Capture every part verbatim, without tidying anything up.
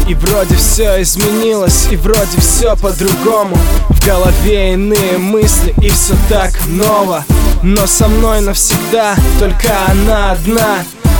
И вроде все изменилось, и вроде все по-другому. В голове иные мысли, и все так ново. Но со мной навсегда только она одна,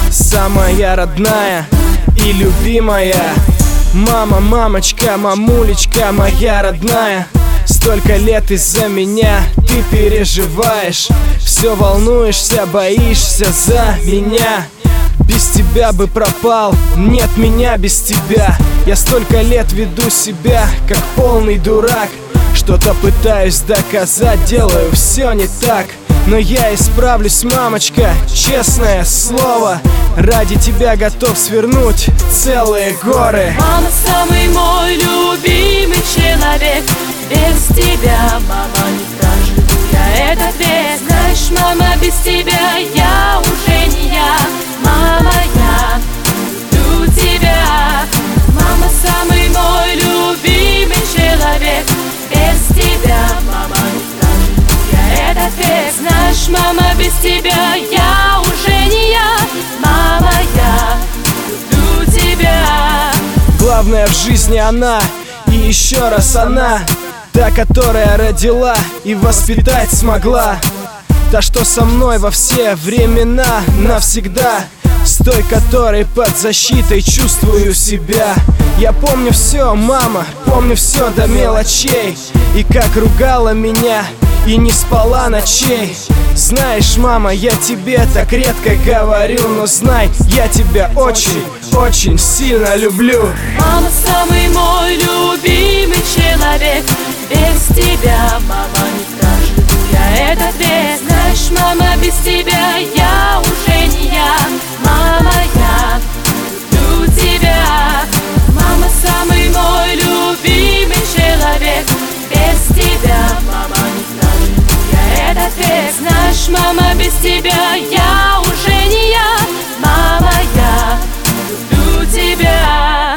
самая родная и любимая. Мама, мамочка, мамулечка моя родная. Столько лет из-за меня ты переживаешь, все волнуешься, боишься за меня. Без тебя бы пропал, нет меня без тебя. Я столько лет веду себя, как полный дурак. Что-то пытаюсь доказать, делаю все не так. Но я исправлюсь, мамочка, честное слово. Ради тебя готов свернуть целые горы. Мама, самый мой любимый человек. Без тебя, мама, не проживу я этот век. Знаешь, мама, без тебя я уже не я. Мама, я люблю тебя. Мама, самый мой любимый человек. Без тебя, мама, не проживу я этот век. Знаешь, мама, без тебя я уже не я. Мама, я люблю тебя. Главное в жизни она, и еще раз она. Та, которая родила и воспитать смогла. Та, что со мной во все времена навсегда. С той, которой под защитой чувствую себя. Я помню все, мама, помню все до мелочей. И как ругала меня, и не спала ночей. Знаешь, мама, я тебе так редко говорю, но знай, я тебя очень, очень сильно люблю. Мама, самый мой любимый человек. Без тебя, мама, не проживу я этот век. Знаешь, мама, без тебя я уже не я. Мама, я люблю тебя. Мама, самый мой любимый человек. Без тебя, мама, не проживу я этот век. Знаешь, мама, без тебя я уже не я. Мама, я люблю тебя.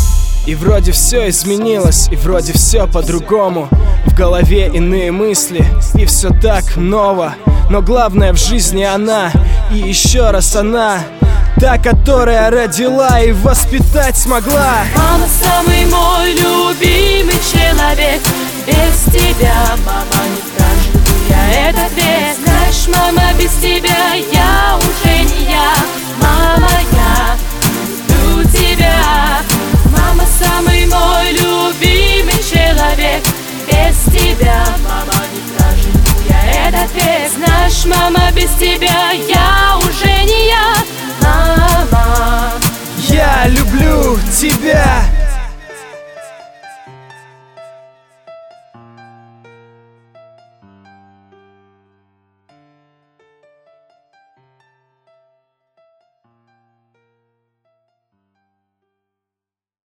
И вроде все изменилось, и вроде все по-другому. В голове иные мысли, и все так ново. Но главное в жизни она, и еще раз она. Та, которая родила и воспитать смогла. Мама, самый мой любимый человек. Без тебя, мама, не проживу я этот век. Знаешь, мама, без тебя я уже не я. Мама, я люблю тебя. Мама, самый мой любимый человек. Без тебя, мама, не проживу я этот век. Знаешь, мама, без тебя я